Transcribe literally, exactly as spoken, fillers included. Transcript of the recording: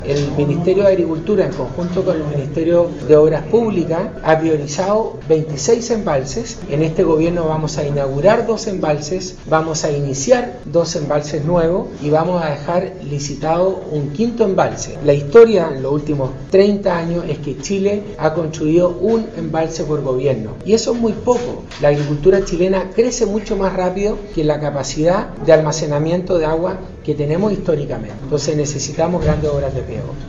El Ministerio de Agricultura, en conjunto con el Ministerio de Obras Públicas, ha priorizado veintiséis embalses. En este gobierno vamos a inaugurar dos embalses, vamos a iniciar dos embalses nuevos y vamos a dejar licitado un quinto embalse. La historia en los últimos treinta años es que Chile ha construido un embalse por gobierno y eso es muy poco. La agricultura chilena crece mucho más rápido que la capacidad de almacenamiento de agua que tenemos históricamente. Entonces necesitamos grandes obras de riego.